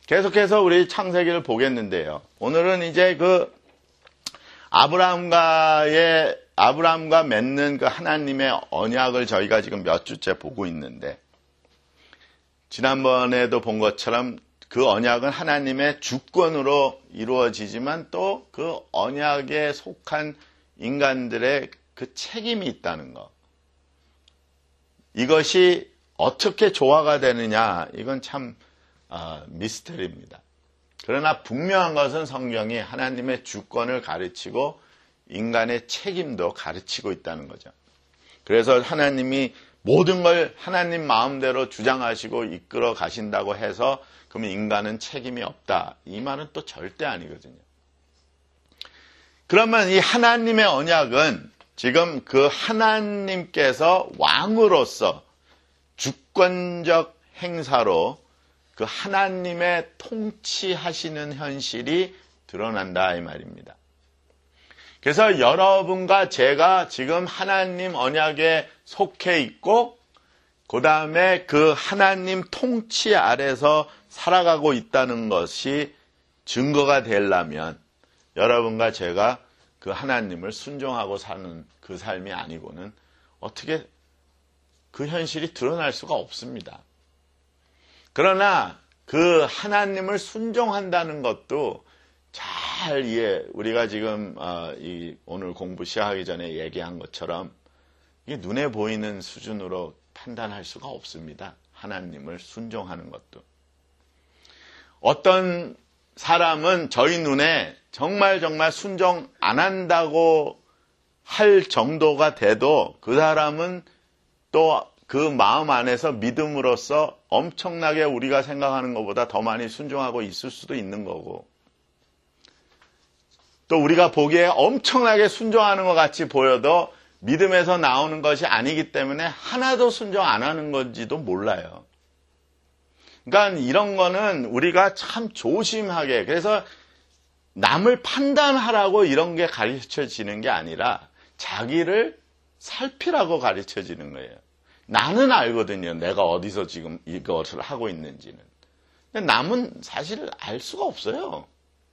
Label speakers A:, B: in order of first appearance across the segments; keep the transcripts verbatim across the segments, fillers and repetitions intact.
A: 계속해서 우리 창세기를 보겠는데요. 오늘은 이제 그 아브라함과의 아브라함과 맺는 그 하나님의 언약을 저희가 지금 몇 주째 보고 있는데, 지난번에도 본 것처럼 그 언약은 하나님의 주권으로 이루어지지만 또 그 언약에 속한 인간들의 그 책임이 있다는 것. 이것이 어떻게 조화가 되느냐, 이건 참 어, 미스터리입니다. 그러나 분명한 것은 성경이 하나님의 주권을 가르치고 인간의 책임도 가르치고 있다는 거죠. 그래서 하나님이 모든 걸 하나님 마음대로 주장하시고 이끌어 가신다고 해서 그러면 인간은 책임이 없다, 이 말은 또 절대 아니거든요. 그러면 이 하나님의 언약은 지금 그 하나님께서 왕으로서 주권적 행사로 그 하나님의 통치하시는 현실이 드러난다, 이 말입니다. 그래서 여러분과 제가 지금 하나님 언약에 속해 있고 그 다음에 그 하나님 통치 아래서 살아가고 있다는 것이 증거가 되려면 여러분과 제가 그 하나님을 순종하고 사는 그 삶이 아니고는 어떻게 그 현실이 드러날 수가 없습니다. 그러나 그 하나님을 순종한다는 것도 잘 이해, 우리가 지금 어, 이 오늘 공부 시작하기 전에 얘기한 것처럼 이게 눈에 보이는 수준으로 판단할 수가 없습니다. 하나님을 순종하는 것도. 어떤 사람은 저희 눈에 정말 정말 순종 안 한다고 할 정도가 돼도 그 사람은 또 그 마음 안에서 믿음으로써 엄청나게 우리가 생각하는 것보다 더 많이 순종하고 있을 수도 있는 거고, 또 우리가 보기에 엄청나게 순종하는 것 같이 보여도 믿음에서 나오는 것이 아니기 때문에 하나도 순종 안 하는 건지도 몰라요. 그러니까 이런 거는 우리가 참 조심하게, 그래서 남을 판단하라고 이런 게 가르쳐지는 게 아니라 자기를 살피라고 가르쳐지는 거예요. 나는 알거든요. 내가 어디서 지금 이것을 하고 있는지는. 근데 남은 사실 알 수가 없어요.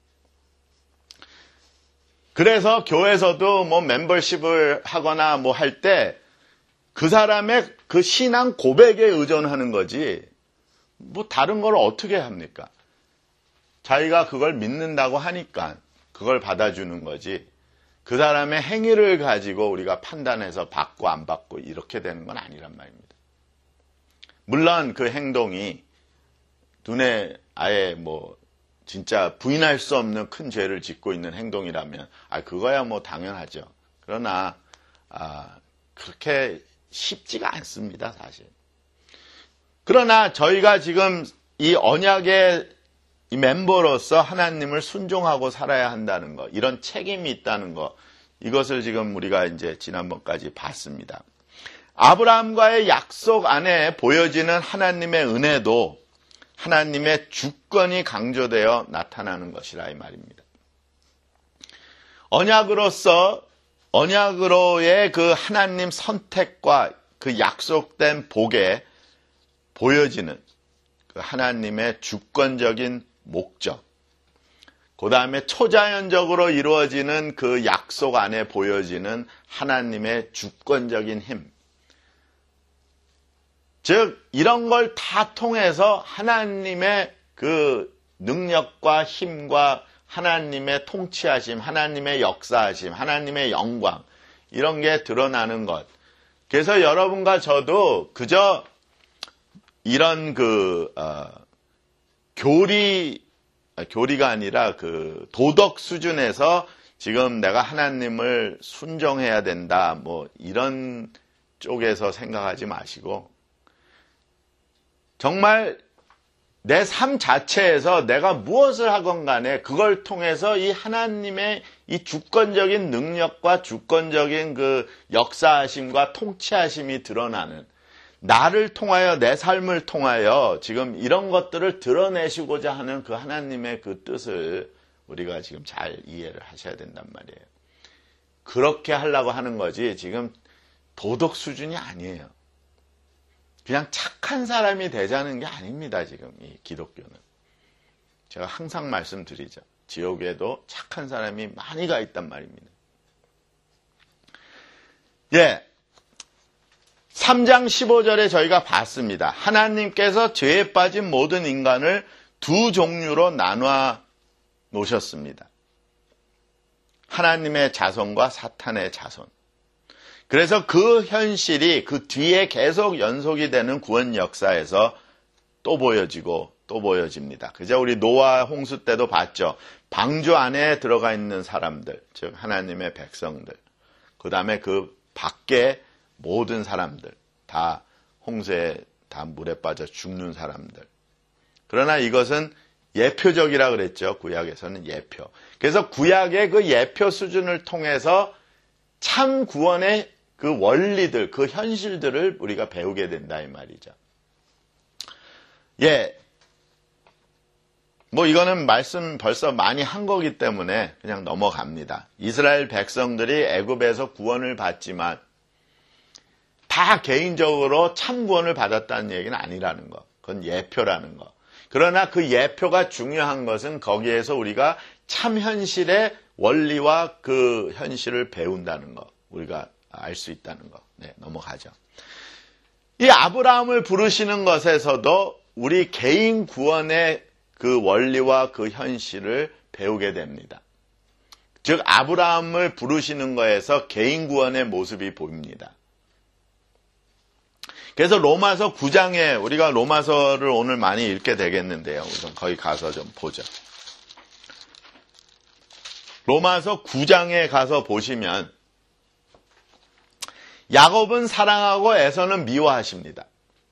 A: 그래서 교회에서도 뭐 멤버십을 하거나 뭐 할 때 그 사람의 그 신앙 고백에 의존하는 거지, 뭐 다른 걸 어떻게 합니까? 자기가 그걸 믿는다고 하니까 그걸 받아주는 거지, 그 사람의 행위를 가지고 우리가 판단해서 받고 안 받고 이렇게 되는 건 아니란 말입니다. 물론 그 행동이 눈에 아예 뭐 진짜 부인할 수 없는 큰 죄를 짓고 있는 행동이라면 아 그거야 뭐 당연하죠. 그러나 아 그렇게 쉽지가 않습니다, 사실. 그러나 저희가 지금 이 언약의 이 멤버로서 하나님을 순종하고 살아야 한다는 것, 이런 책임이 있다는 것, 이것을 지금 우리가 이제 지난번까지 봤습니다. 아브라함과의 약속 안에 보여지는 하나님의 은혜도 하나님의 주권이 강조되어 나타나는 것이라 이 말입니다. 언약으로서, 언약으로의 그 하나님 선택과 그 약속된 복에 보여지는 그 하나님의 주권적인 목적, 그 다음에 초자연적으로 이루어지는 그 약속 안에 보여지는 하나님의 주권적인 힘, 즉 이런 걸 다 통해서 하나님의 그 능력과 힘과 하나님의 통치하심, 하나님의 역사하심, 하나님의 영광, 이런 게 드러나는 것. 그래서 여러분과 저도 그저 이런 그 어, 교리, 교리가 아니라 그 도덕 수준에서 지금 내가 하나님을 순종해야 된다, 뭐 이런 쪽에서 생각하지 마시고 정말 내 삶 자체에서 내가 무엇을 하건 간에 그걸 통해서 이 하나님의 이 주권적인 능력과 주권적인 그 역사하심과 통치하심이 드러나는, 나를 통하여 내 삶을 통하여 지금 이런 것들을 드러내시고자 하는 그 하나님의 그 뜻을 우리가 지금 잘 이해를 하셔야 된단 말이에요. 그렇게 하려고 하는 거지 지금 도덕 수준이 아니에요. 그냥 착한 사람이 되자는 게 아닙니다, 지금 이 기독교는. 제가 항상 말씀드리죠. 지옥에도 착한 사람이 많이 가 있단 말입니다. 예. 삼 장 십오 절에 저희가 봤습니다. 하나님께서 죄에 빠진 모든 인간을 두 종류로 나눠 놓으셨습니다. 하나님의 자손과 사탄의 자손. 그래서 그 현실이 그 뒤에 계속 연속이 되는 구원 역사에서 또 보여지고 또 보여집니다. 그저 우리 노아 홍수 때도 봤죠. 방주 안에 들어가 있는 사람들, 즉 하나님의 백성들. 그 다음에 그 밖에 모든 사람들, 다 홍수에 다 물에 빠져 죽는 사람들. 그러나 이것은 예표적이라 그랬죠. 구약에서는 예표. 그래서 구약의 그 예표 수준을 통해서 참 구원의 그 원리들, 그 현실들을 우리가 배우게 된다 이 말이죠. 예. 뭐 이거는 말씀 벌써 많이 한 거기 때문에 그냥 넘어갑니다. 이스라엘 백성들이 애굽에서 구원을 받지만 다 개인적으로 참 구원을 받았다는 얘기는 아니라는 거. 그건 예표라는 거. 그러나 그 예표가 중요한 것은 거기에서 우리가 참 현실의 원리와 그 현실을 배운다는 거. 우리가 알 수 있다는 거. 네, 넘어가죠. 이 아브라함을 부르시는 것에서도 우리 개인 구원의 그 원리와 그 현실을 배우게 됩니다. 즉 아브라함을 부르시는 거에서 개인 구원의 모습이 보입니다. 그래서 로마서 구 장에 우리가 로마서를 오늘 많이 읽게 되겠는데요. 우선 거기 가서 좀 보죠. 로마서 구 장에 가서 보시면 야곱은 사랑하고 에서는 미워하십니다.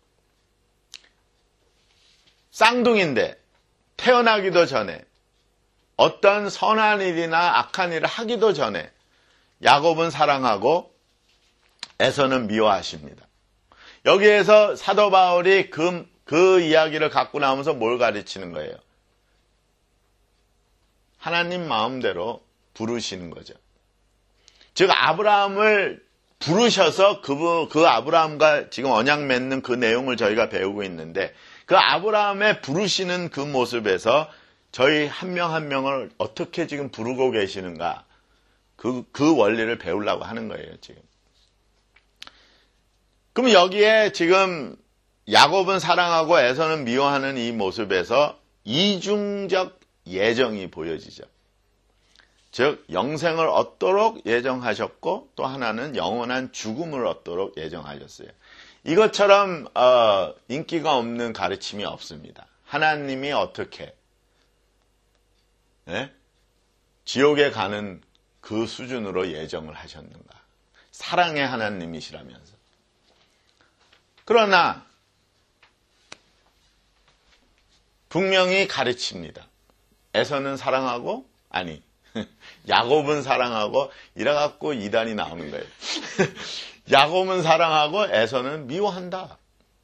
A: 쌍둥이인데 태어나기도 전에 어떤 선한 일이나 악한 일을 하기도 전에 야곱은 사랑하고 에서는 미워하십니다. 여기에서 사도 바울이 그, 그 이야기를 갖고 나오면서 뭘 가르치는 거예요? 하나님 마음대로 부르시는 거죠. 즉 아브라함을 부르셔서 그, 그 아브라함과 지금 언약 맺는 그 내용을 저희가 배우고 있는데 그 아브라함의 부르시는 그 모습에서 저희 한 명 한 명을 어떻게 지금 부르고 계시는가 그, 그 원리를 배우려고 하는 거예요, 지금. 그럼 여기에 지금 야곱은 사랑하고 에서는 미워하는 이 모습에서 이중적 예정이 보여지죠. 즉 영생을 얻도록 예정하셨고 또 하나는 영원한 죽음을 얻도록 예정하셨어요. 이것처럼 어, 인기가 없는 가르침이 없습니다. 하나님이 어떻게 네? 지옥에 가는 그 수준으로 예정을 하셨는가. 사랑의 하나님이시라면서. 그러나 분명히 가르칩니다. 에서는 사랑하고 아니 야곱은 사랑하고 이래갖고 이단이 나오는 거예요. 야곱은 사랑하고 에서는 미워한다.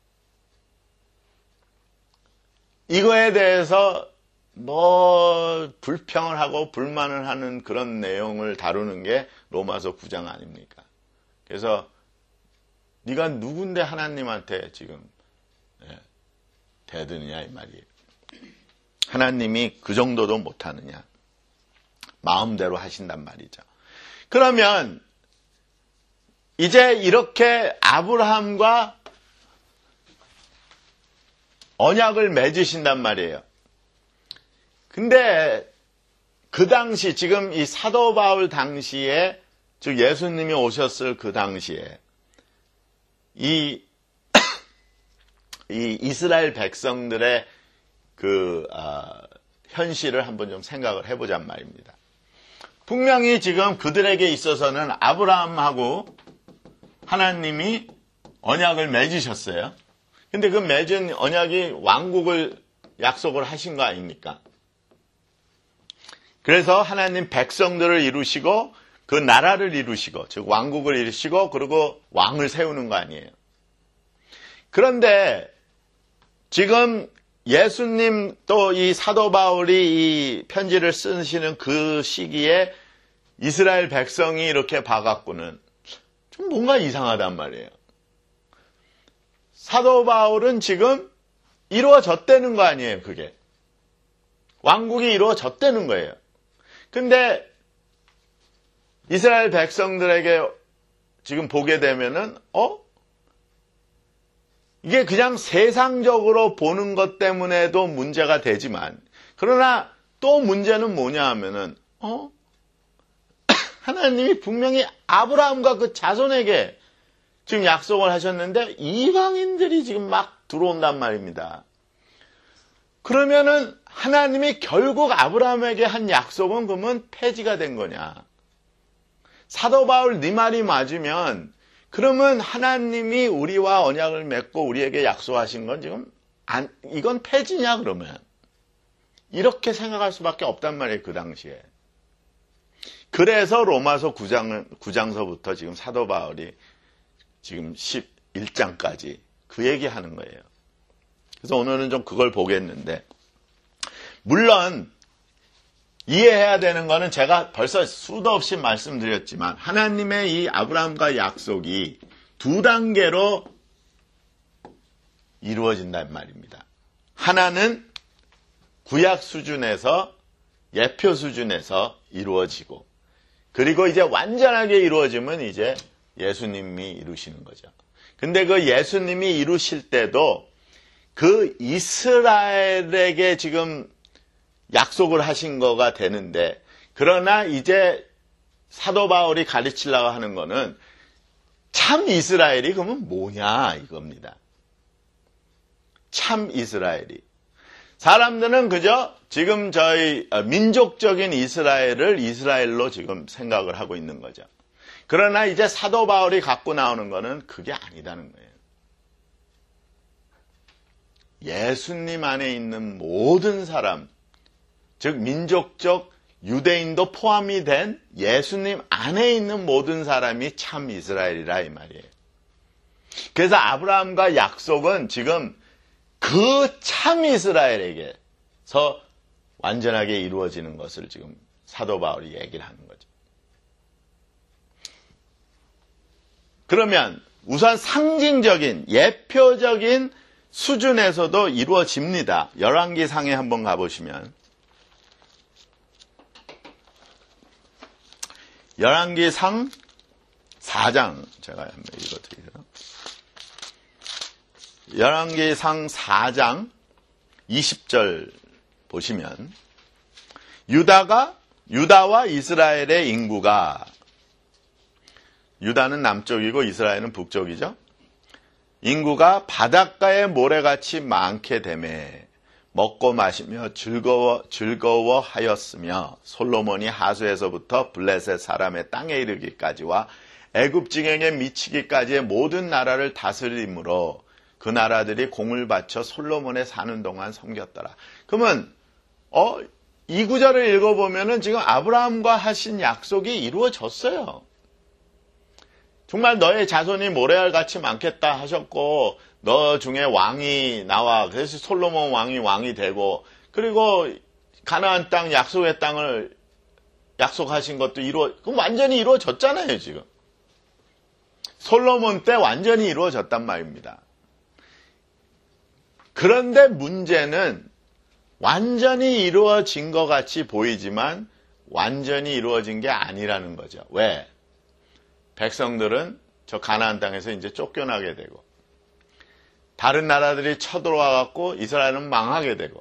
A: 이거에 대해서 뭐 불평을 하고 불만을 하는 그런 내용을 다루는 게 로마서 구 장 아닙니까? 그래서 네가 누군데 하나님한테 지금 대드느냐 이 말이에요. 하나님이 그 정도도 못하느냐. 마음대로 하신단 말이죠. 그러면 이제 이렇게 아브라함과 언약을 맺으신단 말이에요. 근데 그 당시 지금 이 사도 바울 당시에 즉 예수님이 오셨을 그 당시에 이, 이 이스라엘 백성들의 그 아, 현실을 한번 좀 생각을 해보잔 말입니다. 분명히 지금 그들에게 있어서는 아브라함하고 하나님이 언약을 맺으셨어요. 근데 그 맺은 언약이 왕국을 약속을 하신 거 아닙니까? 그래서 하나님 백성들을 이루시고 그 나라를 이루시고 즉 왕국을 이루시고 그리고 왕을 세우는 거 아니에요. 그런데 지금 예수님 또 이 사도 바울이 이 편지를 쓰시는 그 시기에 이스라엘 백성이 이렇게 봐갖고는 좀 뭔가 이상하단 말이에요. 사도 바울은 지금 이루어졌다는 거 아니에요, 그게. 왕국이 이루어졌다는 거예요. 근데 이스라엘 백성들에게 지금 보게 되면은 어? 이게 그냥 세상적으로 보는 것 때문에도 문제가 되지만, 그러나 또 문제는 뭐냐 하면은 어? 하나님이 분명히 아브라함과 그 자손에게 지금 약속을 하셨는데 이방인들이 지금 막 들어온단 말입니다. 그러면은 하나님이 결국 아브라함에게 한 약속은 그러면 폐지가 된 거냐? 사도 바울 네 말이 맞으면 그러면 하나님이 우리와 언약을 맺고 우리에게 약속하신 건 지금 안, 이건 폐지냐 그러면? 이렇게 생각할 수밖에 없단 말이에요, 그 당시에. 그래서 로마서 구 장, 구 장서부터 지금 사도 바울이 지금 십일 장까지 그 얘기하는 거예요. 그래서 오늘은 좀 그걸 보겠는데, 물론 이해해야 되는 거는 제가 벌써 수도 없이 말씀드렸지만 하나님의 이 아브라함과 약속이 두 단계로 이루어진단 말입니다. 하나는 구약 수준에서 예표 수준에서 이루어지고, 그리고 이제 완전하게 이루어지면 이제 예수님이 이루시는 거죠. 근데 그 예수님이 이루실 때도 그 이스라엘에게 지금 약속을 하신 거가 되는데, 그러나 이제 사도 바울이 가르치려고 하는 거는 참 이스라엘이 그러면 뭐냐 이겁니다. 참 이스라엘이. 사람들은 그저 지금 저희 민족적인 이스라엘을 이스라엘로 지금 생각을 하고 있는 거죠. 그러나 이제 사도 바울이 갖고 나오는 거는 그게 아니다는 거예요. 예수님 안에 있는 모든 사람, 즉 민족적 유대인도 포함이 된 예수님 안에 있는 모든 사람이 참 이스라엘이라 이 말이에요. 그래서 아브라함과 약속은 지금 그 참 이스라엘에게서 완전하게 이루어지는 것을 지금 사도 바울이 얘기를 하는 거죠. 그러면 우선 상징적인 예표적인 수준에서도 이루어집니다. 열왕기상에 한번 가보시면, 열왕기상 사 장 제가 한번 읽어드릴게요. 열왕기상 사 장 이십 절 보시면, 유다가 유다와 이스라엘의 인구가, 유다는 남쪽이고 이스라엘은 북쪽이죠. 인구가 바닷가의 모래같이 많게 되매 먹고 마시며 즐거워 즐거워하였으며, 솔로몬이 하수에서부터 블레셋 사람의 땅에 이르기까지와 애굽 지경에 미치기까지의 모든 나라를 다스림으로 그 나라들이 공을 바쳐 솔로몬에 사는 동안 섬겼더라. 그러면 어, 이 구절을 읽어보면은 지금 아브라함과 하신 약속이 이루어졌어요. 정말 너의 자손이 모래알같이 많겠다 하셨고, 너 중에 왕이 나와. 그래서 솔로몬 왕이 왕이 되고, 그리고 가나안 땅, 약속의 땅을 약속하신 것도 이루어, 그럼 완전히 이루어졌잖아요, 지금. 솔로몬 때 완전히 이루어졌단 말입니다. 그런데 문제는 완전히 이루어진 것 같이 보이지만 완전히 이루어진 게 아니라는 거죠. 왜? 백성들은 저 가나안 땅에서 이제 쫓겨나게 되고, 다른 나라들이 쳐들어와 갖고 이스라엘은 망하게 되고,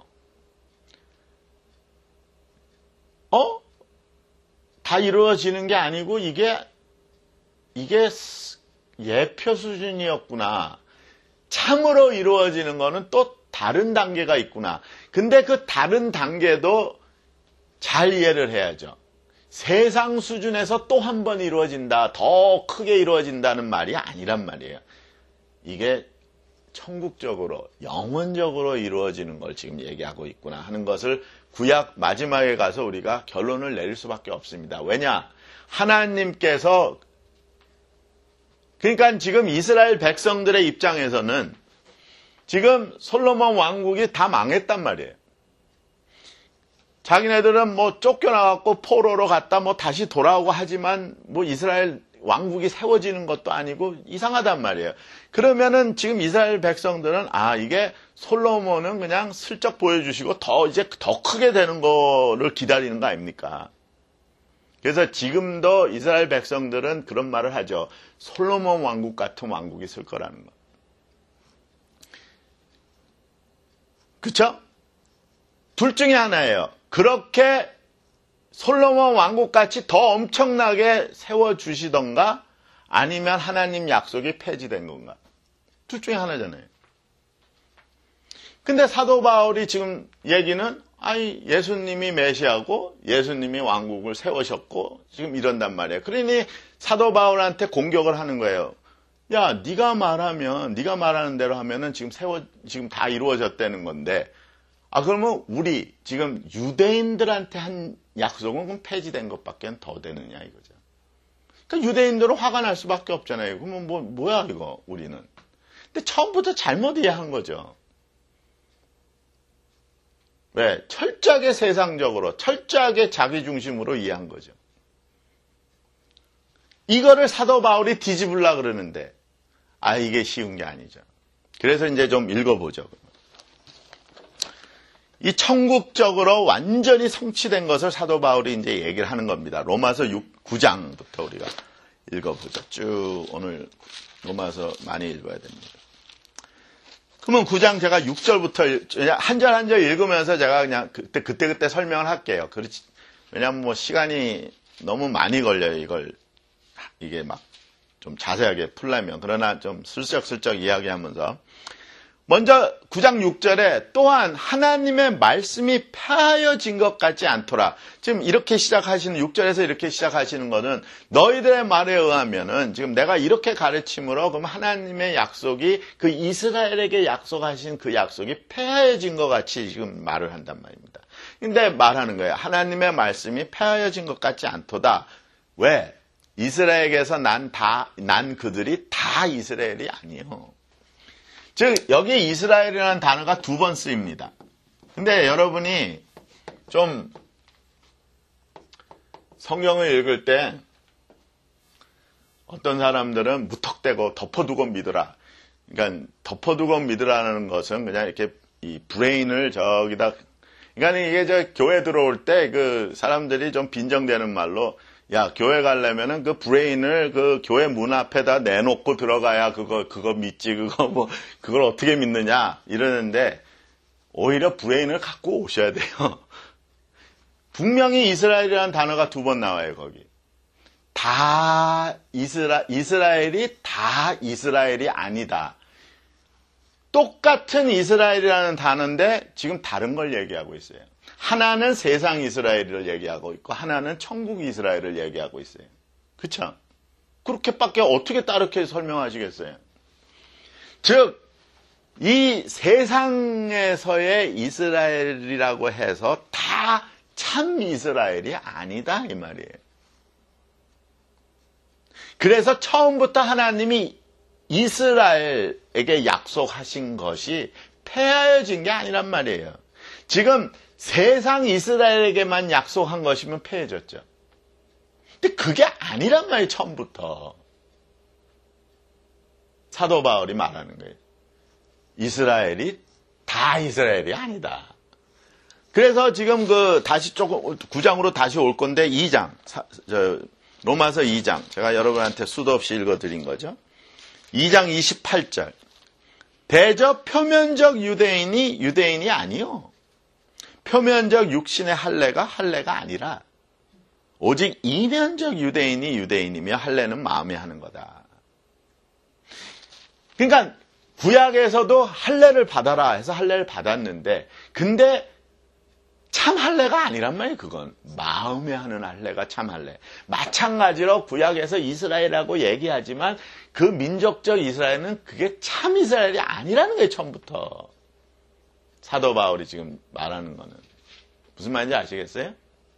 A: 어? 다 이루어지는 게 아니고 이게 이게 예표 수준이었구나. 참으로 이루어지는 거는 또 다른 단계가 있구나. 근데 그 다른 단계도 잘 이해를 해야죠. 세상 수준에서 또 한 번 이루어진다, 더 크게 이루어진다는 말이 아니란 말이에요. 이게 천국적으로, 영원적으로 이루어지는 걸 지금 얘기하고 있구나 하는 것을 구약 마지막에 가서 우리가 결론을 내릴 수밖에 없습니다. 왜냐? 하나님께서, 그러니까 지금 이스라엘 백성들의 입장에서는 지금 솔로몬 왕국이 다 망했단 말이에요. 자기네들은 뭐 쫓겨나갖고 포로로 갔다 뭐 다시 돌아오고 하지만 뭐 이스라엘 왕국이 세워지는 것도 아니고 이상하단 말이에요. 그러면은 지금 이스라엘 백성들은 아 이게 솔로몬은 그냥 슬쩍 보여주시고 더 이제 더 크게 되는 거를 기다리는 거 아닙니까? 그래서 지금도 이스라엘 백성들은 그런 말을 하죠. 솔로몬 왕국 같은 왕국이 있을 거라는 거. 그쵸? 둘 중에 하나예요. 그렇게 솔로몬 왕국같이 더 엄청나게 세워주시던가 아니면 하나님 약속이 폐지된 건가. 둘 중에 하나잖아요. 근데 사도 바울이 지금 얘기는 아니 예수님이 메시아고 예수님이 왕국을 세우셨고 지금 이런단 말이에요. 그러니 사도 바울한테 공격을 하는 거예요. 야, 네가 말하면 네가 말하는 대로 하면은 지금 세워 지금 다 이루어졌다는 건데 아 그러면 우리 지금 유대인들한테 한 약속은 그럼 폐지된 것밖에 더 되느냐 이거죠. 그러니까 유대인들은 화가 날 수밖에 없잖아요. 그러면 뭐 뭐야 이거 우리는. 근데 처음부터 잘못 이해한 거죠. 왜? 철저하게 세상적으로, 철저하게 자기중심으로 이해한 거죠. 이거를 사도 바울이 뒤집으려고 그러는데, 아, 이게 쉬운 게 아니죠. 그래서 이제 좀 읽어보죠. 이 천국적으로 완전히 성취된 것을 사도 바울이 이제 얘기를 하는 겁니다. 로마서 구 장부터 우리가 읽어보죠. 쭉 오늘 로마서 많이 읽어야 됩니다. 그러면 구 장 제가 육 절부터 한 절 한 절 읽으면서 제가 그냥 그때 그때 그때 설명을 할게요. 그렇지. 왜냐하면 뭐 시간이 너무 많이 걸려요. 이걸 이게 막 좀 자세하게 풀려면 그러나 좀 슬쩍슬쩍 이야기하면서 먼저 구 장 육 절에 또한 하나님의 말씀이 폐하여진 것 같지 않더라. 지금 이렇게 시작하시는 육 절에서 이렇게 시작하시는 거는 너희들의 말에 의하면은 지금 내가 이렇게 가르침으로 그럼 하나님의 약속이 그 이스라엘에게 약속하신 그 약속이 폐하여진 것 같이 지금 말을 한단 말입니다. 근데 말하는 거예요. 하나님의 말씀이 폐하여진 것 같지 않도다. 왜? 이스라엘에게서 난 다, 난 그들이 다 이스라엘이 아니에요. 즉 여기 이스라엘이라는 단어가 두 번 쓰입니다. 근데 여러분이 좀 성경을 읽을 때 어떤 사람들은 무턱대고 덮어두고 믿으라. 그러니까 덮어두고 믿으라는 것은 그냥 이렇게 이 브레인을 저기다 그러니까 이게 저 교회 들어올 때 그 사람들이 좀 빈정대는 말로 야, 교회 가려면은 그 브레인을 그 교회 문 앞에다 내놓고 들어가야 그거, 그거 믿지, 그거 뭐, 그걸 어떻게 믿느냐, 이러는데, 오히려 브레인을 갖고 오셔야 돼요. 분명히 이스라엘이라는 단어가 두 번 나와요, 거기. 다 이스라, 이스라엘이 다 이스라엘이 아니다. 똑같은 이스라엘이라는 단어인데, 지금 다른 걸 얘기하고 있어요. 하나는 세상 이스라엘을 얘기하고 있고 하나는 천국 이스라엘을 얘기하고 있어요. 그렇죠? 그렇게밖에 어떻게 다르게 설명하시겠어요? 즉 이 세상에서의 이스라엘이라고 해서 다 참 이스라엘이 아니다 이 말이에요. 그래서 처음부터 하나님이 이스라엘에게 약속하신 것이 폐하여진 게 아니란 말이에요. 지금 세상 이스라엘에게만 약속한 것이면 폐해졌죠. 근데 그게 아니란 말이에요, 처음부터. 사도 바울이 말하는 거예요. 이스라엘이 다 이스라엘이 아니다. 그래서 지금 그 다시 조금 구 장으로 다시 올 건데 이 장, 사, 저, 로마서 이 장 제가 여러분한테 수도 없이 읽어드린 거죠. 이 장 이십팔 절. 대저 표면적 유대인이 유대인이 아니요. 표면적 육신의 할례가 할례가 아니라 오직 이면적 유대인이 유대인이며 할례는 마음에 하는 거다. 그러니까 구약에서도 할례를 받아라 해서 할례를 받았는데 근데 참 할례가 아니란 말이에요. 그건 마음에 하는 할례가 참 할례. 마찬가지로 구약에서 이스라엘이라고 얘기하지만 그 민족적 이스라엘은 그게 참 이스라엘이 아니라는 거예요. 처음부터. 사도 바울이 지금 말하는 거는 무슨 말인지 아시겠어요?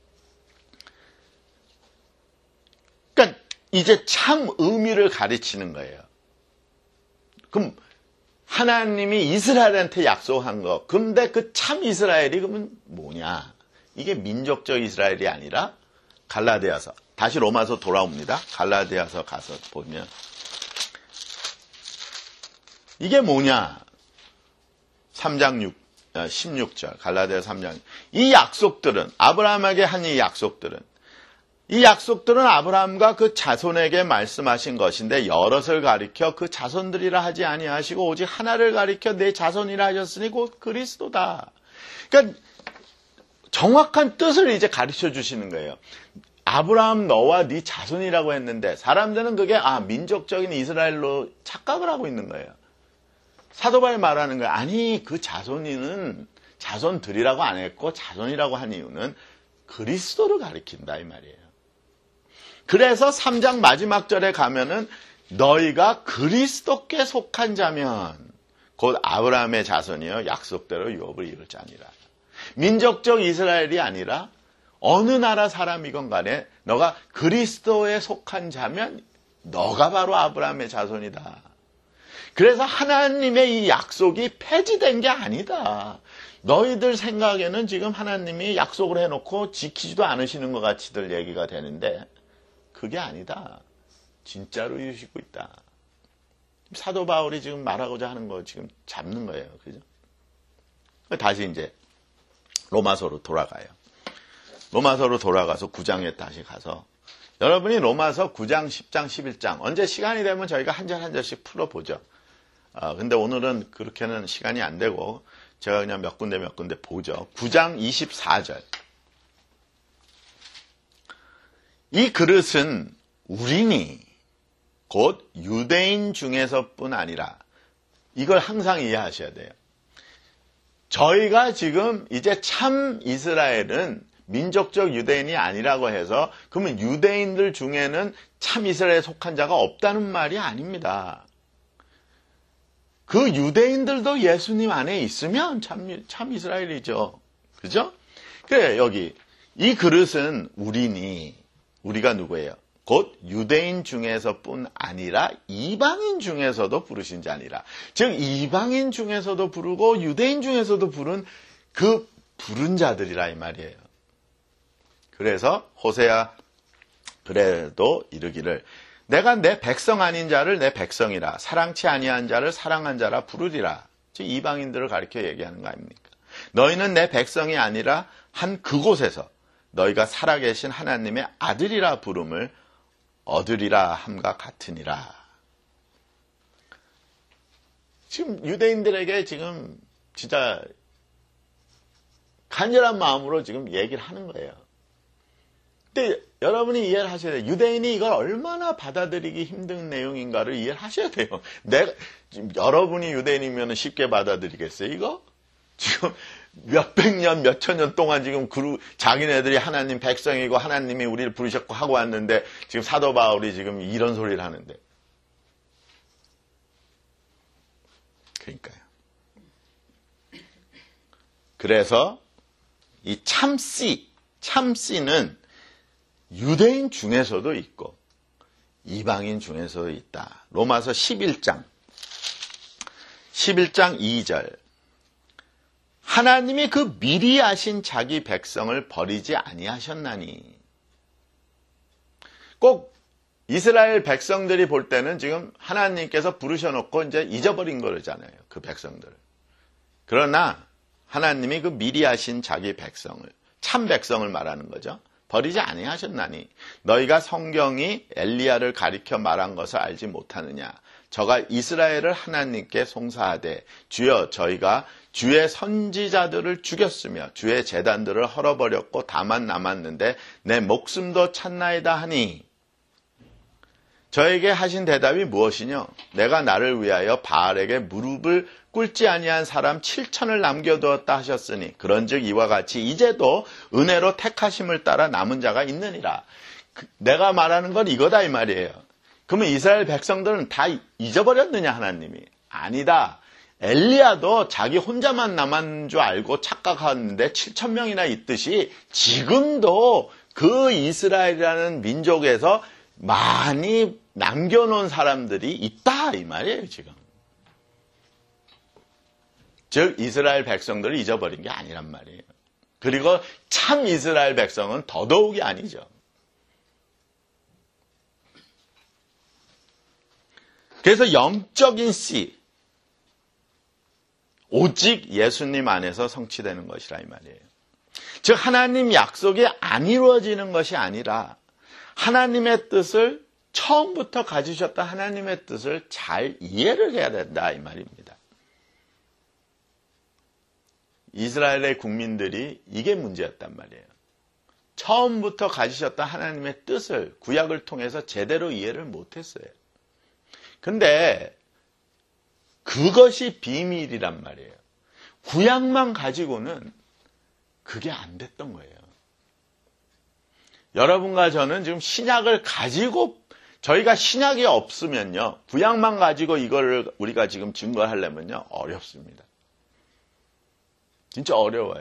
A: 그러니까 이제 참 의미를 가르치는 거예요. 그럼 하나님이 이스라엘한테 약속한 거. 근데 그 참 이스라엘이 그러면 뭐냐? 이게 민족적 이스라엘이 아니라 갈라디아서 다시 로마서 돌아옵니다. 갈라디아서 가서 보면 이게 뭐냐? 삼 장 육, 십육 절 갈라디아 삼 장 이 약속들은 아브라함에게 한 이 약속들은 이 약속들은 아브라함과 그 자손에게 말씀하신 것인데 여럿을 가리켜 그 자손들이라 하지 아니하시고 오직 하나를 가리켜 내 자손이라 하셨으니 곧 그리스도다. 그러니까 정확한 뜻을 이제 가르쳐 주시는 거예요. 아브라함 너와 네 자손이라고 했는데 사람들은 그게 아 민족적인 이스라엘로 착각을 하고 있는 거예요. 사도 바울이 말하는 거예요. 아니 그 자손이는 자손들이라고 안 했고 자손이라고 한 이유는 그리스도를 가리킨다 이 말이에요. 그래서 삼 장 마지막 절에 가면은 너희가 그리스도께 속한 자면 곧 아브라함의 자손이여 약속대로 유업을 이룰 자니라. 민족적 이스라엘이 아니라 어느 나라 사람이건 간에 너가 그리스도에 속한 자면 너가 바로 아브라함의 자손이다. 그래서 하나님의 이 약속이 폐지된 게 아니다. 너희들 생각에는 지금 하나님이 약속을 해놓고 지키지도 않으시는 것 같이들 얘기가 되는데 그게 아니다. 진짜로 이루시고 있다. 사도 바울이 지금 말하고자 하는 거 지금 잡는 거예요. 그죠? 다시 이제 로마서로 돌아가요. 로마서로 돌아가서 구 장에 다시 가서 여러분이 로마서 구 장, 십 장, 십일 장 언제 시간이 되면 저희가 한 절 한 절씩 풀어보죠. 아, 근데 오늘은 그렇게는 시간이 안 되고 제가 그냥 몇 군데 몇 군데 보죠. 구 장 이십사 절. 이 그릇은 우리니 곧 유대인 중에서뿐 아니라 이걸 항상 이해하셔야 돼요. 저희가 지금 이제 참 이스라엘은 민족적 유대인이 아니라고 해서 그러면 유대인들 중에는 참 이스라엘에 속한 자가 없다는 말이 아닙니다. 그 유대인들도 예수님 안에 있으면 참, 참 이스라엘이죠. 그죠? 그래, 여기 이 그릇은 우리니 우리가 누구예요? 곧 유대인 중에서뿐 아니라 이방인 중에서도 부르신 자니라. 즉 이방인 중에서도 부르고 유대인 중에서도 부른 그 부른 자들이라 이 말이에요. 그래서 호세아 그래도 이르기를 내가 내 백성 아닌 자를 내 백성이라 사랑치 아니한 자를 사랑한 자라 부르리라. 즉 이방인들을 가리켜 얘기하는 거 아닙니까? 너희는 내 백성이 아니라 한 그곳에서 너희가 살아계신 하나님의 아들이라 부름을 얻으리라 함과 같으니라. 지금 유대인들에게 지금 진짜 간절한 마음으로 지금 얘기를 하는 거예요. 근데 여러분이 이해를 하셔야 돼요. 유대인이 이걸 얼마나 받아들이기 힘든 내용인가를 이해를 하셔야 돼요. 내가, 지금 여러분이 유대인이면 쉽게 받아들이겠어요, 이거? 지금 몇백 년, 몇천 년 동안 지금 그, 자기네들이 하나님 백성이고 하나님이 우리를 부르셨고 하고 왔는데 지금 사도 바울이 지금 이런 소리를 하는데. 그러니까요. 그래서 이 참씨, 참씨는 유대인 중에서도 있고 이방인 중에서도 있다. 로마서 십일 장 십일 장 이 절 하나님이 그 미리 아신 자기 백성을 버리지 아니하셨나니. 꼭 이스라엘 백성들이 볼 때는 지금 하나님께서 부르셔놓고 이제 잊어버린 거잖아요. 그 백성들을. 그러나 하나님이 그 미리 아신 자기 백성을, 참 백성을 말하는 거죠. 버리지 아니하셨나니 너희가 성경이 엘리야를 가리켜 말한 것을 알지 못하느냐. 저가 이스라엘을 하나님께 송사하되 주여 저희가 주의 선지자들을 죽였으며 주의 제단들을 헐어버렸고 다만 남았는데 내 목숨도 찾나이다 하니 저에게 하신 대답이 무엇이뇨? 내가 나를 위하여 바알에게 무릎을 꿇지 아니한 사람 칠천을 남겨두었다 하셨으니 그런즉 이와 같이 이제도 은혜로 택하심을 따라 남은 자가 있느니라. 내가 말하는 건 이거다 이 말이에요. 그러면 이스라엘 백성들은 다 잊어버렸느냐 하나님이? 아니다. 엘리야도 자기 혼자만 남은 줄 알고 착각하는데 칠천 명이나 있듯이 지금도 그 이스라엘이라는 민족에서 많이 남겨놓은 사람들이 있다 이 말이에요 지금. 즉 이스라엘 백성들을 잊어버린 게 아니란 말이에요. 그리고 참 이스라엘 백성은 더더욱이 아니죠. 그래서 영적인 씨, 오직 예수님 안에서 성취되는 것이라 이 말이에요. 즉 하나님 약속이 안 이루어지는 것이 아니라 하나님의 뜻을 처음부터 가지셨던 하나님의 뜻을 잘 이해를 해야 된다 이 말입니다. 이스라엘의 국민들이 이게 문제였단 말이에요. 처음부터 가지셨던 하나님의 뜻을 구약을 통해서 제대로 이해를 못했어요. 근데 그것이 비밀이란 말이에요. 구약만 가지고는 그게 안 됐던 거예요. 여러분과 저는 지금 신약을 가지고, 저희가 신약이 없으면요, 구약만 가지고 이거를 우리가 지금 증거하려면요, 어렵습니다. 진짜 어려워요.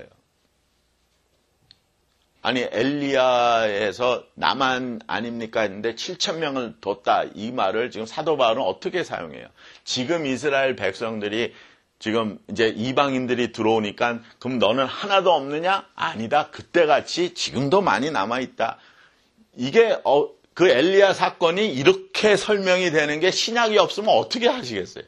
A: 아니, 엘리야에서 나만 아닙니까 했는데 칠천 명을 뒀다. 이 말을 지금 사도 바울은 어떻게 사용해요? 지금 이스라엘 백성들이 지금 이제 이방인들이 들어오니까 그럼 너는 하나도 없느냐? 아니다. 그때같이 지금도 많이 남아있다. 이게 어, 그 엘리야 사건이 이렇게 설명이 되는 게 신약이 없으면 어떻게 하시겠어요?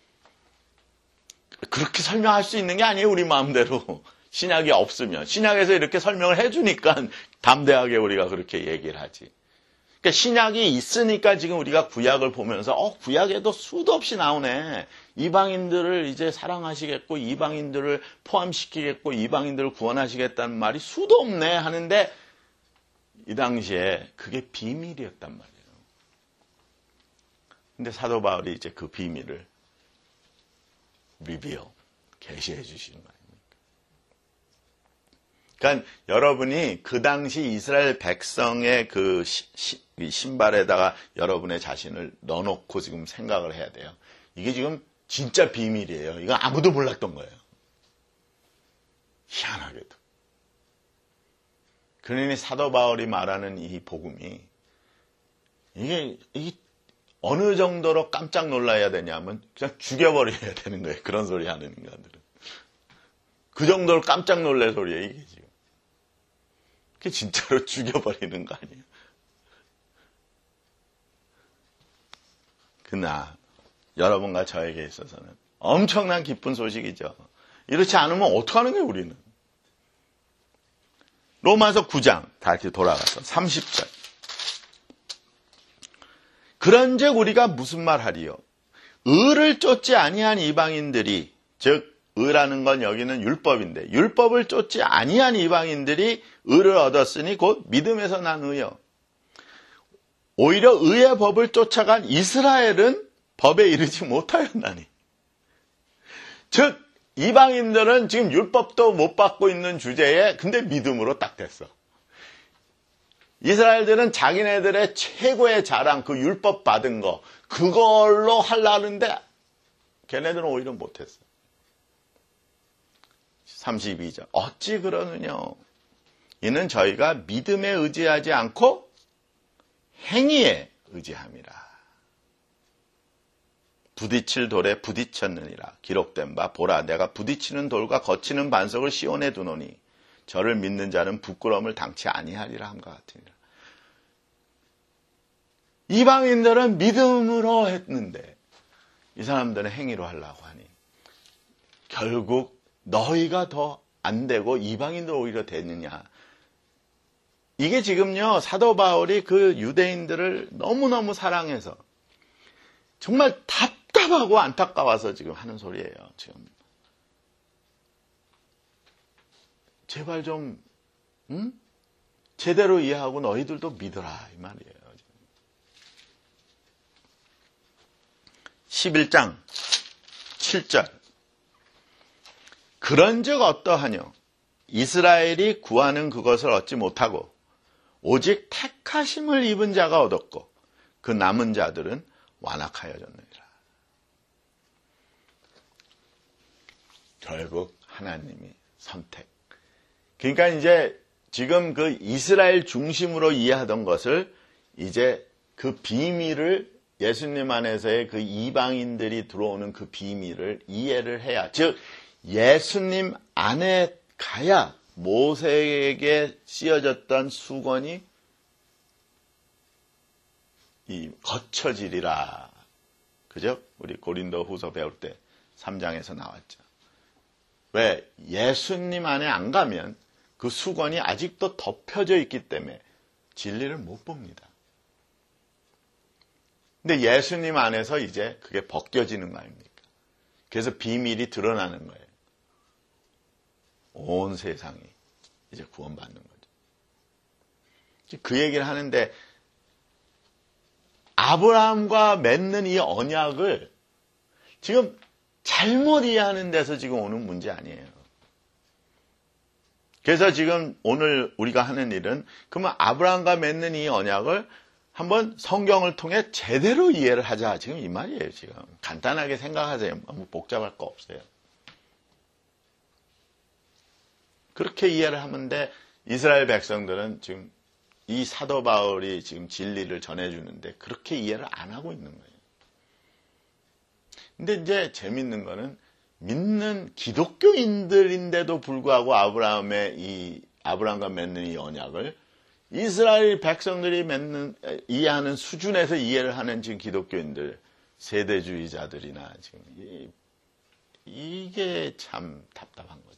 A: 그렇게 설명할 수 있는 게 아니에요. 우리 마음대로. 신약이 없으면. 신약에서 이렇게 설명을 해주니까 담대하게 우리가 그렇게 얘기를 하지. 그러니까 신약이 있으니까 지금 우리가 구약을 보면서 어 구약에도 수도 없이 나오네. 이방인들을 이제 사랑하시겠고 이방인들을 포함시키겠고 이방인들을 구원하시겠다는 말이 수도 없네 하는데 이 당시에 그게 비밀이었단 말이에요. 근데 사도 바울이 이제 그 비밀을 리비어, 계시해 주시는 거예요. 그러니까 여러분이 그 당시 이스라엘 백성의 그 시, 시, 신발에다가 여러분의 자신을 넣어놓고 지금 생각을 해야 돼요. 이게 지금 진짜 비밀이에요. 이건 아무도 몰랐던 거예요. 희한하게도. 그러니 사도 바울이 말하는 이 복음이 이게, 이게 어느 정도로 깜짝 놀라야 되냐면 그냥 죽여버려야 되는 거예요. 그런 소리 하는 인간들은. 그 정도로 깜짝 놀랄 소리예요. 이게 지금. 그게 진짜로 죽여버리는 거 아니에요. 그러나 여러분과 저에게 있어서는 엄청난 기쁜 소식이죠. 이렇지 않으면 어떡하는 거예요, 우리는. 로마서 구 장 다시 돌아가서 삼십 절. 그런즉 우리가 무슨 말하리요? 의를 쫓지 아니한 이방인들이, 즉 의라는 건 여기는 율법인데 율법을 쫓지 아니한 이방인들이 의를 얻었으니 곧 믿음에서 난 의요. 오히려 의의 법을 쫓아간 이스라엘은 법에 이르지 못하였나니. 즉 이방인들은 지금 율법도 못 받고 있는 주제에 근데 믿음으로 딱 됐어. 이스라엘들은 자기네들의 최고의 자랑, 그 율법 받은 거 그걸로 하려는데 걔네들은 오히려 못했어. 삼십이 절. 어찌 그러느냐? 이는 저희가 믿음에 의지하지 않고 행위에 의지함이라. 부딪힐 돌에 부딪혔느니라. 기록된 바 보라 내가 부딪히는 돌과 거치는 반석을 시온에 두노니 저를 믿는 자는 부끄러움을 당치 아니하리라 함과 같으니라. 이방인들은 믿음으로 했는데 이 사람들은 행위로 하려고 하니 결국 너희가 더 안 되고 이방인도 오히려 되느냐. 이게 지금요 사도 바울이 그 유대인들을 너무너무 사랑해서 정말 답답하고 안타까워서 지금 하는 소리예요. 지금 제발 좀 응? 제대로 이해하고 너희들도 믿어라 이 말이에요. 십일 장 칠 절. 그런즉 어떠하뇨? 이스라엘이 구하는 그것을 얻지 못하고 오직 택하심을 입은 자가 얻었고 그 남은 자들은 완악하여졌느니라. 결국 하나님이 선택. 그러니까 이제 지금 그 이스라엘 중심으로 이해하던 것을 이제 그 비밀을 예수님 안에서의 그 이방인들이 들어오는 그 비밀을 이해를 해야, 즉 예수님 안에 가야 모세에게 씌어졌던 수건이 이 거쳐지리라. 그죠? 우리 고린도 후서 배울 때 삼 장에서 나왔죠. 왜? 예수님 안에 안 가면 그 수건이 아직도 덮여져 있기 때문에 진리를 못 봅니다. 근데 예수님 안에서 이제 그게 벗겨지는 거 아닙니까? 그래서 비밀이 드러나는 거예요. 온 세상이 이제 구원받는 거죠. 그 얘기를 하는데 아브라함과 맺는 이 언약을 지금 잘못 이해하는 데서 지금 오는 문제 아니에요. 그래서 지금 오늘 우리가 하는 일은 그러면 아브라함과 맺는 이 언약을 한번 성경을 통해 제대로 이해를 하자. 지금 이 말이에요. 지금 간단하게 생각하세요. 너무 복잡할 거 없어요. 그렇게 이해를 하는데 이스라엘 백성들은 지금 이 사도 바울이 지금 진리를 전해주는데 그렇게 이해를 안 하고 있는 거예요. 근데 이제 재밌는 거는 믿는 기독교인들인데도 불구하고 아브라함의 이 아브라함과 맺는 이 언약을 이스라엘 백성들이 맺는 이해하는 수준에서 이해를 하는 지금 기독교인들, 세대주의자들이나 지금 이, 이게 참 답답한 거죠.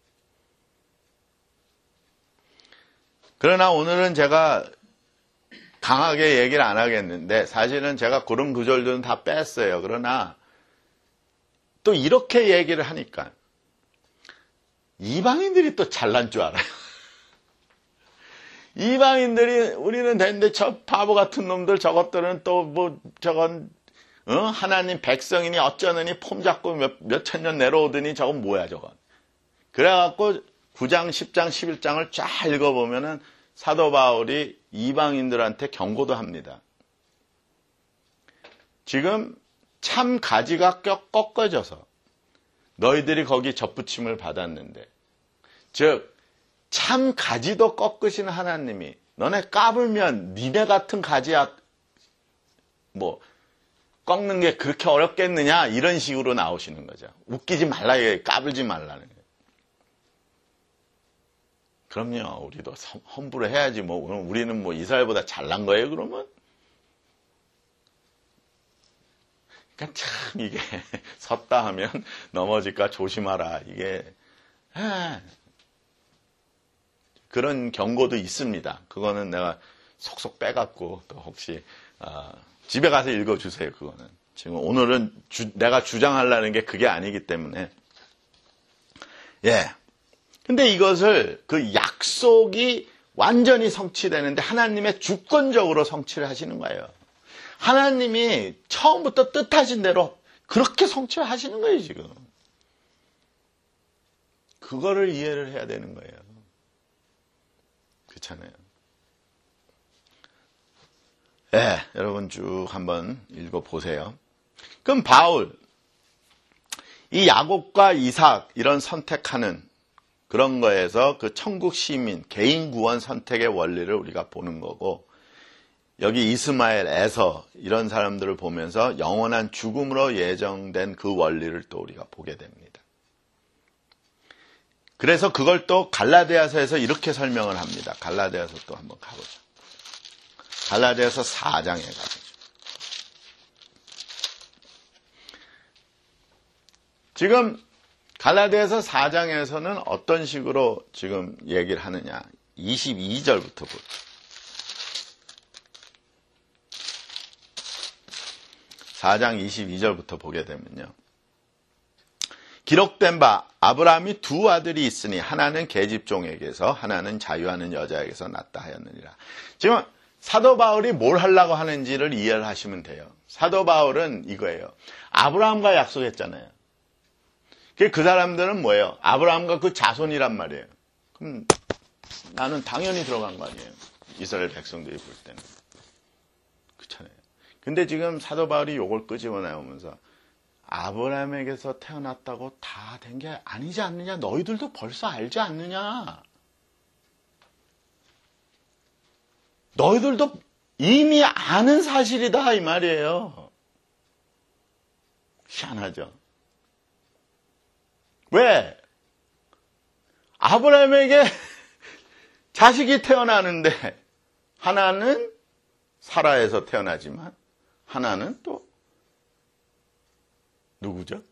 A: 그러나 오늘은 제가 강하게 얘기를 안 하겠는데 사실은 제가 그런 구절들은 다 뺐어요. 그러나 또 이렇게 얘기를 하니까 이방인들이 또 잘난 줄 알아요. 이방인들이 우리는 되는데 저 바보 같은 놈들 저것들은 또 뭐 저건 어? 하나님 백성이니 어쩌느니 폼 잡고 몇, 몇천 년 내려오더니 저건 뭐야 저건. 그래갖고 구 장, 십 장, 십일 장을 쫙 읽어보면은 사도 바울이 이방인들한테 경고도 합니다. 지금 참 가지가 꺾어져서 너희들이 거기 접붙임을 받았는데 즉 참 가지도 꺾으신 하나님이 너네 까불면 니네 같은 가지야 뭐 꺾는 게 그렇게 어렵겠느냐 이런 식으로 나오시는 거죠. 웃기지 말라 까불지 말라는 거예요. 그럼요. 우리도 험불을 해야지 뭐 우리는 뭐 이스라엘보다 잘난 거예요 그러면? 그러니까 참 이게 섰다 하면 넘어질까 조심하라 이게 에, 그런 경고도 있습니다. 그거는 내가 속속 빼갖고 또 혹시 어, 집에 가서 읽어주세요. 그거는 지금 오늘은 주, 내가 주장하려는 게 그게 아니기 때문에 예. 근데 이것을 그 약속이 완전히 성취되는데 하나님의 주권적으로 성취를 하시는 거예요. 하나님이 처음부터 뜻하신 대로 그렇게 성취를 하시는 거예요, 지금. 그거를 이해를 해야 되는 거예요. 그렇잖아요. 네, 여러분 쭉 한번 읽어보세요. 그럼 바울, 이 야곱과 이삭 이런 선택하는 그런 거에서 그 천국 시민, 개인 구원 선택의 원리를 우리가 보는 거고 여기 이스마엘, 에서 이런 사람들을 보면서 영원한 죽음으로 예정된 그 원리를 또 우리가 보게 됩니다. 그래서 그걸 또 갈라디아서에서 이렇게 설명을 합니다. 갈라디아서 또 한번 가보죠. 갈라디아서 사 장에 가보죠. 지금 갈라디아서 사 장에서는 어떤 식으로 지금 얘기를 하느냐. 이십이 절부터 보죠. 사 장 이십이 절부터 보게 되면요. 기록된 바 아브라함이 두 아들이 있으니 하나는 계집종에게서 하나는 자유하는 여자에게서 낳다 하였느니라. 지금 사도 바울이 뭘 하려고 하는지를 이해를 하시면 돼요. 사도 바울은 이거예요. 아브라함과 약속했잖아요. 그 사람들은 뭐예요? 아브라함과 그 자손이란 말이에요. 그럼 나는 당연히 들어간 거 아니에요. 이스라엘 백성들이 볼 때는. 그렇잖아요. 근데 지금 사도 바울이 요걸 끄집어 나오면서 아브라함에게서 태어났다고 다 된 게 아니지 않느냐? 너희들도 벌써 알지 않느냐? 너희들도 이미 아는 사실이다 이 말이에요. 희한하죠? 왜? 아브라함에게 자식이 태어나는데 하나는 사라에서 태어나지만 하나는 또 누구죠?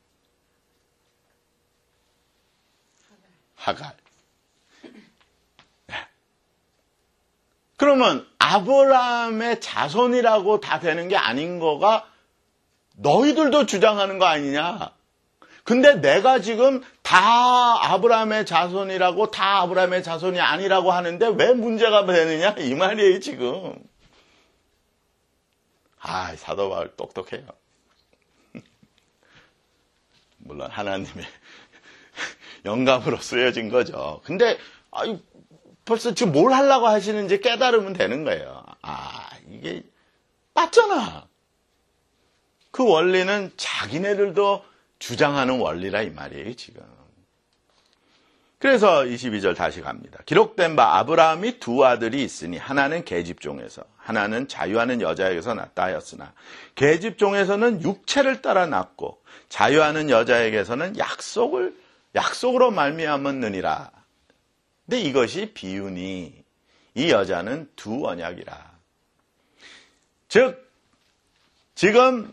A: 하갈. 네. 그러면 아브라함의 자손이라고 다 되는 게 아닌 거가 너희들도 주장하는 거 아니냐? 근데 내가 지금 다 아브라함의 자손이라고 다 아브라함의 자손이 아니라고 하는데 왜 문제가 되느냐? 이 말이에요, 지금. 아, 사도 바울 똑똑해요. 물론 하나님의 영감으로 쓰여진 거죠. 근데 아유, 벌써 지금 뭘 하려고 하시는지 깨달으면 되는 거예요. 아, 이게 맞잖아. 그 원리는 자기네들도 주장하는 원리라 이 말이에요, 지금. 그래서 이십이 절 다시 갑니다. 기록된 바 아브라함이 두 아들이 있으니 하나는 계집종에서 하나는 자유하는 여자에게서 낳다 하였으나 계집종에서는 육체를 따라 낳고 자유하는 여자에게서는 약속을 약속으로 말미암았느니라. 근데 이것이 비유니 이 여자는 두 언약이라. 즉 지금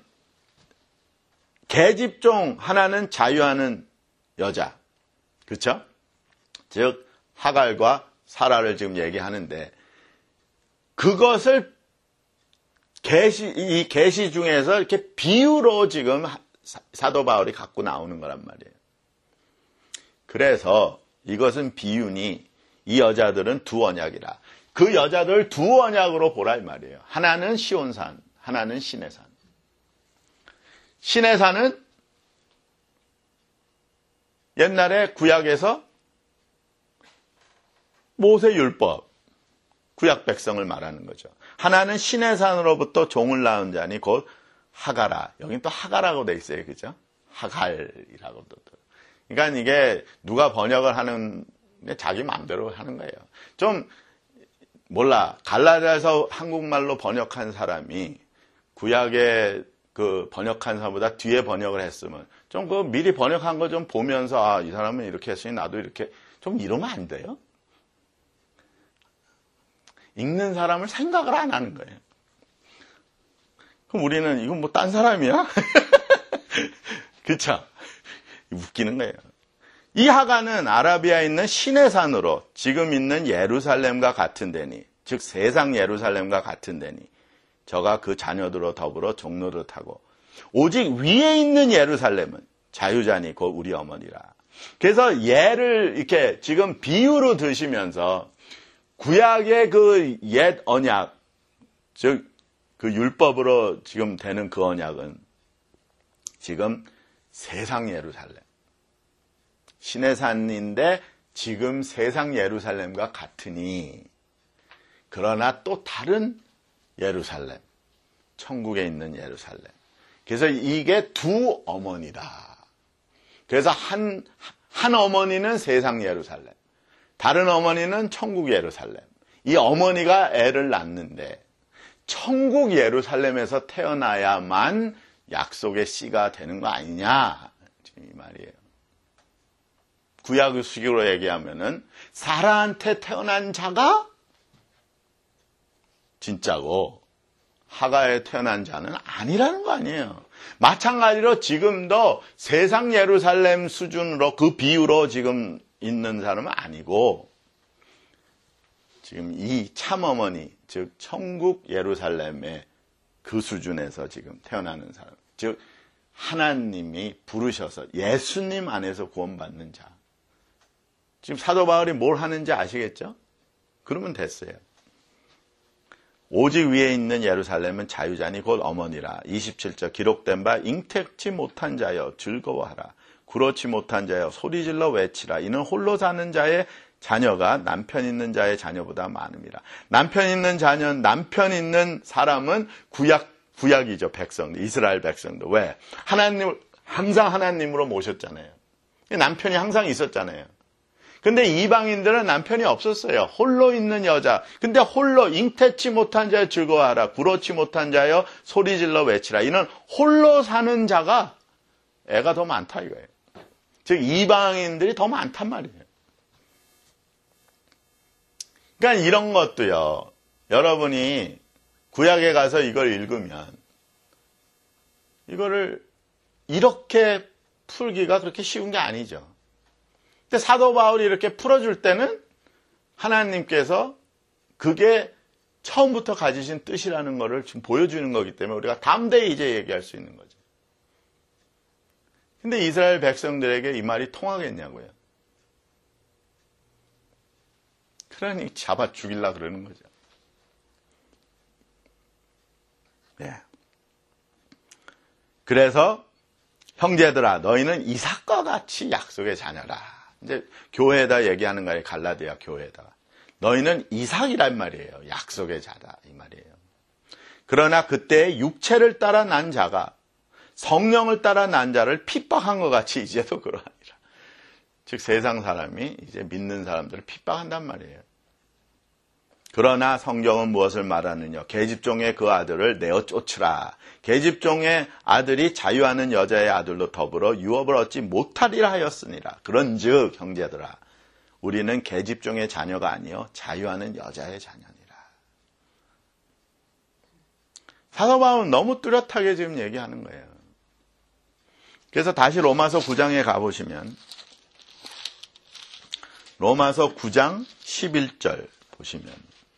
A: 계집종 하나는 자유하는 여자, 그렇죠? 즉 하갈과 사라를 지금 얘기하는데 그것을 계시 이 계시 중에서 이렇게 비유로 지금 사도 바울이 갖고 나오는 거란 말이에요. 그래서 이것은 비유니 이 여자들은 두 언약이라. 그 여자들 두 언약으로 보라 이 말이에요. 하나는 시온산, 하나는 시내산. 시내산은 옛날에 구약에서 모세율법, 구약 백성을 말하는 거죠. 하나는 시내산으로부터 종을 낳은 자니 곧 하가라. 여긴 또 하가라고 돼 있어요. 그죠? 하갈이라고도. 그러니까 이게 누가 번역을 하는 게 자기 마음대로 하는 거예요. 좀 몰라. 갈라디아서 한국말로 번역한 사람이 구약에 그 번역한 사람보다 뒤에 번역을 했으면 좀 그 미리 번역한 거 좀 보면서 아, 이 사람은 이렇게 했으니 나도 이렇게 좀 이러면 안 돼요? 읽는 사람을 생각을 안 하는 거예요. 그럼 우리는 이건 뭐 딴 사람이야? 그쵸? 웃기는 거예요. 이 하가는 아라비아에 있는 시내산으로 지금 있는 예루살렘과 같은 데니, 즉 세상 예루살렘과 같은 데니 저가 그 자녀들로 더불어 종로를 타고 오직 위에 있는 예루살렘은 자유자니 곧 우리 어머니라. 그래서 얘를 이렇게 지금 비유로 드시면서 구약의 그 옛 언약, 즉 그 율법으로 지금 되는 그 언약은 지금 세상 예루살렘, 시내산인데 지금 세상 예루살렘과 같으니 그러나 또 다른 예루살렘, 천국에 있는 예루살렘. 그래서 이게 두 어머니다. 그래서 한, 한 어머니는 세상 예루살렘, 다른 어머니는 천국 예루살렘. 이 어머니가 애를 낳는데 천국 예루살렘에서 태어나야만 약속의 씨가 되는 거 아니냐. 지금 이 말이에요. 구약식으로 얘기하면은 사라한테 태어난 자가 진짜고 하가에 태어난 자는 아니라는 거 아니에요. 마찬가지로 지금도 세상 예루살렘 수준으로 그 비유로 지금 있는 사람은 아니고 지금 이 참어머니, 즉 천국 예루살렘의 그 수준에서 지금 태어나는 사람, 즉 하나님이 부르셔서 예수님 안에서 구원받는 자. 지금 사도 바울이 뭘 하는지 아시겠죠? 그러면 됐어요. 오직 위에 있는 예루살렘은 자유자니 곧 어머니라. 이십칠 절 기록된 바 잉태치 못한 자여 즐거워하라. 그렇지 못한 자여 소리질러 외치라. 이는 홀로 사는 자의 자녀가 남편 있는 자의 자녀보다 많음이라. 남편 있는 자녀, 남편 있는 사람은 구약, 구약이죠. 백성, 이스라엘 백성도. 왜? 하나님을 항상 하나님으로 모셨잖아요. 남편이 항상 있었잖아요. 근데 이방인들은 남편이 없었어요. 홀로 있는 여자. 근데 홀로 잉태치 못한 자여 즐거워하라. 구로치 못한 자여 소리질러 외치라. 이는 홀로 사는 자가 애가 더 많다 이거예요. 즉 이방인들이 더 많단 말이에요. 그러니까 이런 것도요. 여러분이 구약에 가서 이걸 읽으면 이거를 이렇게 풀기가 그렇게 쉬운 게 아니죠. 근데 사도 바울이 이렇게 풀어줄 때는 하나님께서 그게 처음부터 가지신 뜻이라는 것을 지금 보여주는 거기 때문에 우리가 담대히 이제 얘기할 수 있는 거죠. 근데 이스라엘 백성들에게 이 말이 통하겠냐고요. 그러니 잡아 죽이려 그러는 거죠. 예. 그래서 형제들아 너희는 이삭과 같이 약속의 자녀라. 이제 교회에다 얘기하는 거예요. 갈라디아 교회에다가. 너희는 이삭이란 말이에요. 약속의 자다 이 말이에요. 그러나 그때 육체를 따라 난 자가 성령을 따라 난 자를 핍박한 것 같이 이제도 그러하니라. 즉 세상 사람이 이제 믿는 사람들을 핍박한단 말이에요. 그러나 성경은 무엇을 말하느냐. 계집종의 그 아들을 내어 쫓으라. 계집종의 아들이 자유하는 여자의 아들로 더불어 유업을 얻지 못하리라 하였으니라. 그런즉 형제들아 우리는 계집종의 자녀가 아니요 자유하는 여자의 자녀니라. 사도 바울은 너무 뚜렷하게 지금 얘기하는 거예요. 그래서 다시 로마서 구 장에 가보시면 로마서 구 장 십일 절 보시면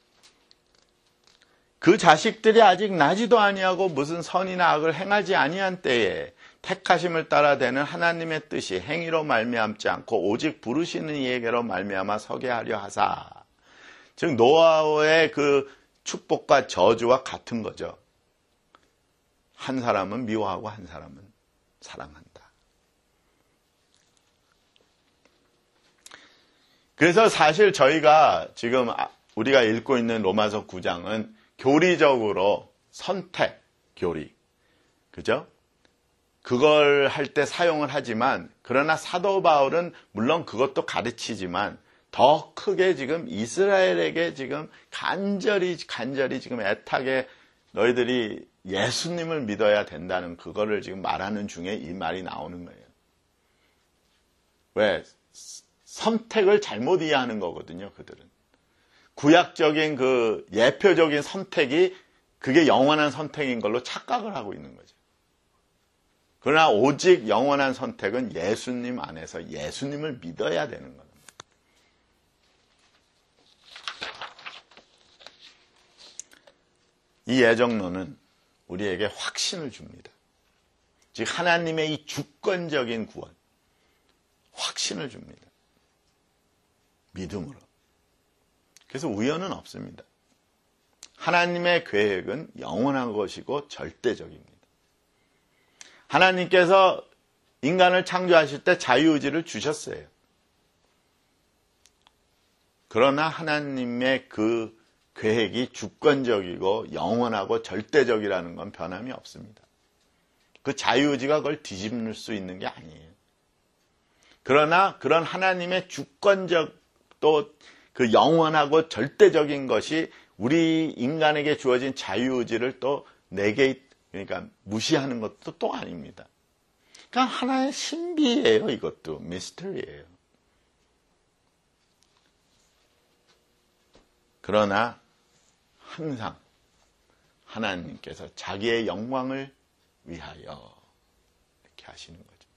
A: 그 자식들이 아직 나지도 아니하고 무슨 선이나 악을 행하지 아니한 때에 택하심을 따라 되는 하나님의 뜻이 행위로 말미암지 않고 오직 부르시는 이에게로 말미암아 서게 하려 하사. 즉 노아의 그 축복과 저주와 같은 거죠. 한 사람은 미워하고 한 사람은 사랑한다. 그래서 사실 저희가 지금 우리가 읽고 있는 로마서 구 장은 교리적으로 선택, 교리. 그죠? 그걸 할 때 사용을 하지만, 그러나 사도 바울은 물론 그것도 가르치지만, 더 크게 지금 이스라엘에게 지금 간절히, 간절히 지금 애타게 너희들이 예수님을 믿어야 된다는 그거를 지금 말하는 중에 이 말이 나오는 거예요. 왜? 선택을 잘못 이해하는 거거든요, 그들은. 구약적인 그 예표적인 선택이 그게 영원한 선택인 걸로 착각을 하고 있는 거죠. 그러나 오직 영원한 선택은 예수님 안에서 예수님을 믿어야 되는 겁니다. 이 예정론은 우리에게 확신을 줍니다. 즉 하나님의 이 주권적인 구원, 확신을 줍니다. 믿음으로. 그래서 우연은 없습니다. 하나님의 계획은 영원한 것이고 절대적입니다. 하나님께서 인간을 창조하실 때 자유의지를 주셨어요. 그러나 하나님의 그 계획이 주권적이고 영원하고 절대적이라는 건 변함이 없습니다. 그 자유의지가 그걸 뒤집을 수 있는 게 아니에요. 그러나 그런 하나님의 주권적 또 그 영원하고 절대적인 것이 우리 인간에게 주어진 자유의지를 또 내게 그러니까 무시하는 것도 또 아닙니다. 그러니까 하나의 신비예요. 이것도 미스터리예요. 그러나 항상 하나님께서 자기의 영광을 위하여 이렇게 하시는 거죠.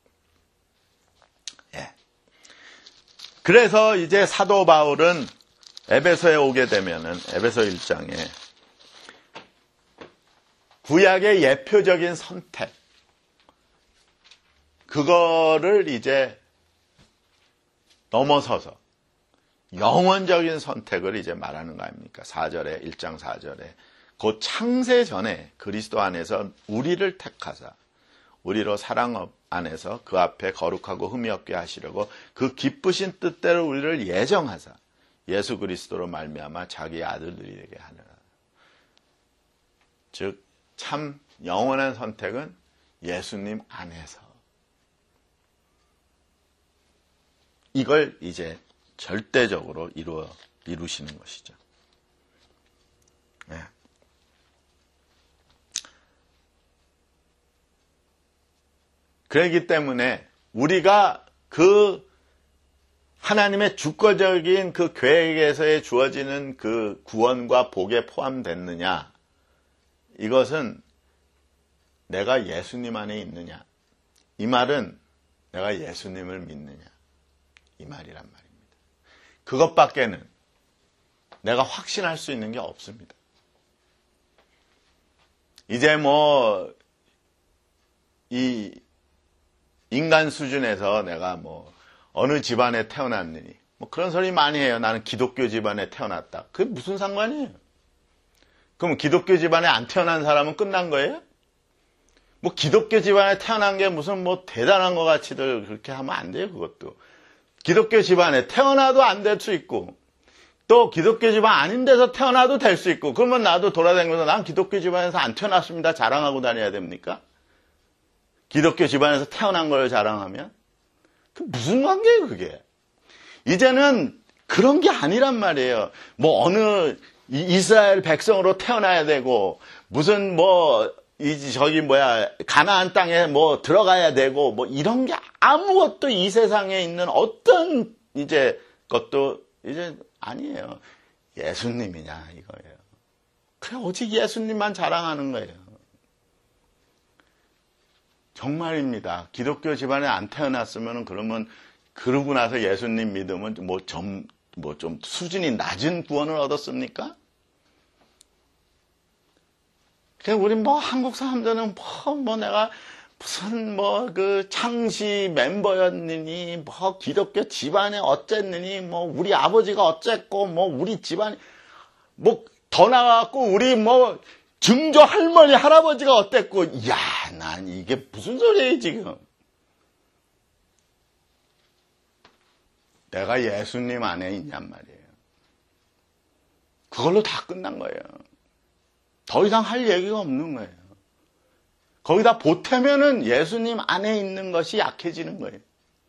A: 예. 그래서 이제 사도 바울은 에베소에 오게 되면은 에베소 일 장에 구약의 예표적인 선택 그거를 이제 넘어서서 영원적인 선택을 이제 말하는 거 아닙니까? 사 절에 일 장 사 절에 곧 창세 전에 그리스도 안에서 우리를 택하사 우리로 사랑 안에서 그 앞에 거룩하고 흠이 없게 하시려고 그 기쁘신 뜻대로 우리를 예정하사 예수 그리스도로 말미암아 자기 아들들이 되게 하느라. 즉 참 영원한 선택은 예수님 안에서. 이걸 이제 절대적으로 이루어, 이루시는 것이죠. 네. 그렇기 때문에 우리가 그 하나님의 주권적인 그 계획에서의 주어지는 그 구원과 복에 포함됐느냐, 이것은 내가 예수님 안에 있느냐, 이 말은 내가 예수님을 믿느냐 이 말이란 말입니다. 그것밖에는 내가 확신할 수 있는 게 없습니다. 이제 뭐 이 인간 수준에서 내가 뭐 어느 집안에 태어났느니 뭐 그런 소리 많이 해요. 나는 기독교 집안에 태어났다. 그게 무슨 상관이에요? 그럼 기독교 집안에 안 태어난 사람은 끝난 거예요? 뭐 기독교 집안에 태어난 게 무슨 뭐 대단한 것 같이들 그렇게 하면 안 돼요. 그것도 기독교 집안에 태어나도 안 될 수 있고 또 기독교 집안 아닌 데서 태어나도 될 수 있고 그러면 나도 돌아다니면서 난 기독교 집안에서 안 태어났습니다 자랑하고 다녀야 됩니까? 기독교 집안에서 태어난 걸 자랑하면 그 무슨 관계예요 그게? 이제는 그런 게 아니란 말이에요. 뭐 어느 이스라엘 백성으로 태어나야 되고 무슨 뭐 이 저기 뭐야 가나안 땅에 뭐 들어가야 되고 뭐 이런 게 아무것도 이 세상에 있는 어떤 이제 것도 이제 아니에요. 예수님이냐 이거예요. 그냥 오직 예수님만 자랑하는 거예요. 정말입니다. 기독교 집안에 안 태어났으면 그러면 그러고 나서 예수님 믿으면 뭐 좀 뭐 좀 수준이 낮은 구원을 얻었습니까? 그냥 우리 뭐 한국 사람들은 뭐, 뭐 내가 무슨 뭐 그 창시 멤버였느니 뭐 기독교 집안에 어쨌느니 뭐 우리 아버지가 어쨌고 뭐 우리 집안이 뭐 더 나아갖고 우리 뭐 증조 할머니 할아버지가 어땠고 야, 난 이게 무슨 소리예요 지금? 내가 예수님 안에 있냔 말이에요. 그걸로 다 끝난 거예요. 더 이상 할 얘기가 없는 거예요. 거기다 보태면은 예수님 안에 있는 것이 약해지는 거예요.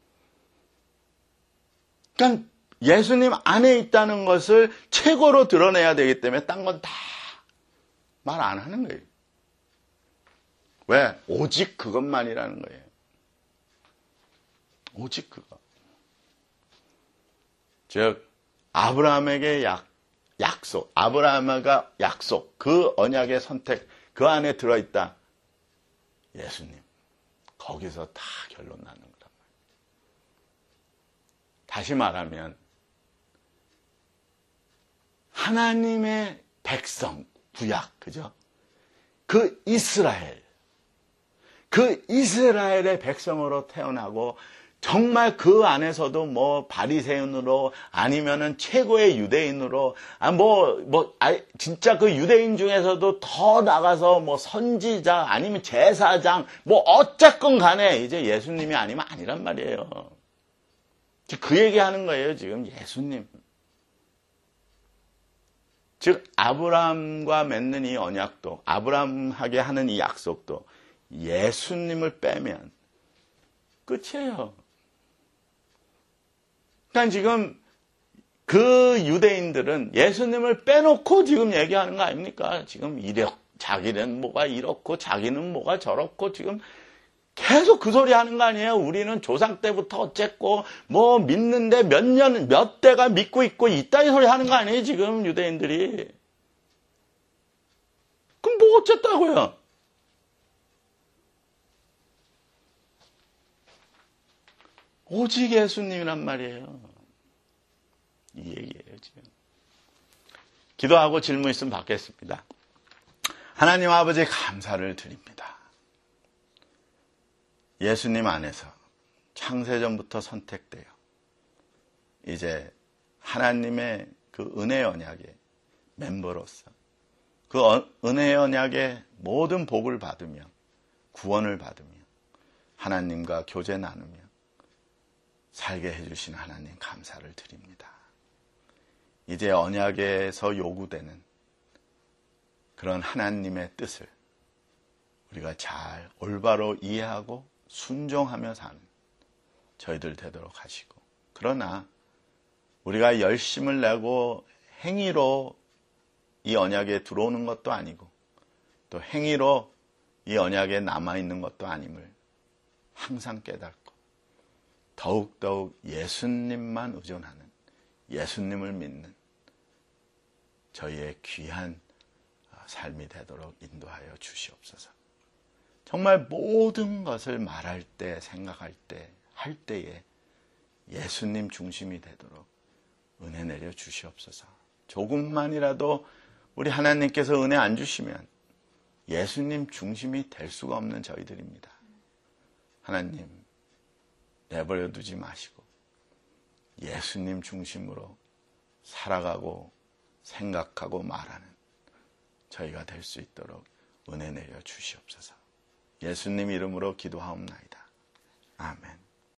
A: 그러니까 예수님 안에 있다는 것을 최고로 드러내야 되기 때문에 딴 건 다 말 안 하는 거예요. 왜? 오직 그것만이라는 거예요. 오직 그거. 즉 아브라함에게 약, 약속, 아브라함과 약속, 그 언약의 선택, 그 안에 들어있다. 예수님. 거기서 다 결론 나는 거란 말이에요. 다시 말하면 하나님의 백성, 구약, 그죠? 그 이스라엘, 그 이스라엘의 백성으로 태어나고 정말 그 안에서도 뭐 바리새인으로 아니면은 최고의 유대인으로 아 뭐 뭐 아 진짜 그 유대인 중에서도 더 나가서 뭐 선지자 아니면 제사장 뭐 어쨌건 간에 이제 예수님이 아니면 아니란 말이에요. 그 얘기하는 거예요 지금 예수님. 즉 아브라함과 맺는 이 언약도 아브라함에게 하는 이 약속도 예수님을 빼면 끝이에요. 그러니까 지금 그 유대인들은 예수님을 빼놓고 지금 얘기하는 거 아닙니까? 지금 이력, 자기는 뭐가 이렇고 자기는 뭐가 저렇고 지금 계속 그 소리 하는 거 아니에요? 우리는 조상 때부터 어쨌고 뭐 믿는데 몇 년, 몇 대가 믿고 있고 이따위 소리 하는 거 아니에요? 지금 유대인들이. 그럼 뭐 어쨌다고요? 오직 예수님이란 말이에요. 이 얘기예요, 지금. 기도하고 질문 있으면 받겠습니다. 하나님 아버지 감사를 드립니다. 예수님 안에서 창세전부터 선택되어 이제 하나님의 그 은혜 언약의 멤버로서 그 은혜 언약의 모든 복을 받으며 구원을 받으며 하나님과 교제 나누며 살게 해주신 하나님 감사를 드립니다. 이제 언약에서 요구되는 그런 하나님의 뜻을 우리가 잘 올바로 이해하고 순종하며 사는 저희들 되도록 하시고 그러나 우리가 열심을 내고 행위로 이 언약에 들어오는 것도 아니고 또 행위로 이 언약에 남아있는 것도 아님을 항상 깨닫고 더욱더욱 예수님만 의존하는 예수님을 믿는 저희의 귀한 삶이 되도록 인도하여 주시옵소서. 정말 모든 것을 말할 때, 생각할 때, 할 때에 예수님 중심이 되도록 은혜 내려 주시옵소서. 조금만이라도 우리 하나님께서 은혜 안 주시면 예수님 중심이 될 수가 없는 저희들입니다. 하나님, 내버려 두지 마시고 예수님 중심으로 살아가고 생각하고 말하는 저희가 될 수 있도록 은혜 내려 주시옵소서. 예수님 이름으로 기도하옵나이다. 아멘.